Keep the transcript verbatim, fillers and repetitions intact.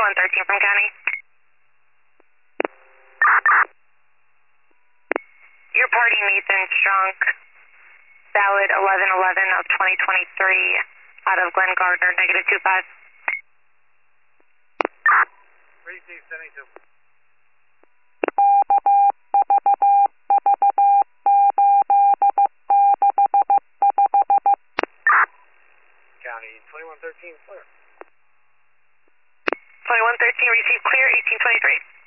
twenty-one thirteen from County. Your party Nathan Strunk, valid eleven eleven of twenty twenty-three, out of Glen Gardner, negative two five. Receive seventy-two. County twenty-one thirteen, clear. twenty-one thirteen, receive clear, eighteen twenty-three.